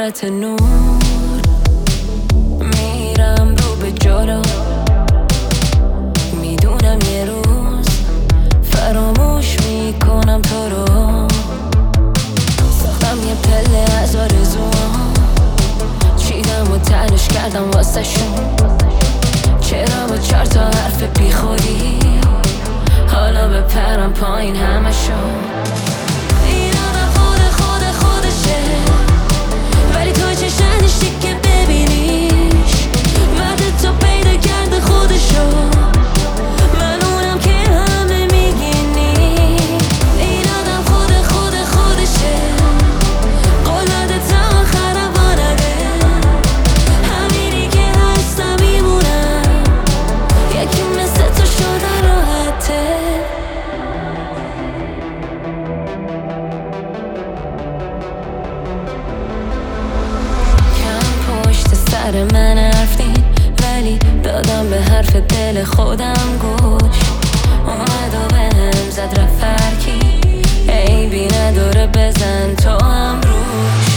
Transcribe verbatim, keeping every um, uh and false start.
صورت نور میرم رو به جلو، میدونم یه روز فراموش میکنم تو رو. ساختم یه پله از آرزوام، چیدم و تنش کردم واسه شون. چرا با چار تا حرف بی خودی حالا بپرم پایین همشون. این آدم خود خود خودشه، ولی تو چشم نداشتی که ببینیش. بعد تو پیدا کرده خودشو، من اونم که همه میگینی. این آدم خود خود خودشه، قول داده تا آخرم وانده. همینی که هستم میمونم، یکی مثل تو شده راحته. سر من حرف دین، ولی دادم به حرف دل خودم گوش. اومد و به هم زد رفت فرکی، عیبی نداره بزن تو هم روش.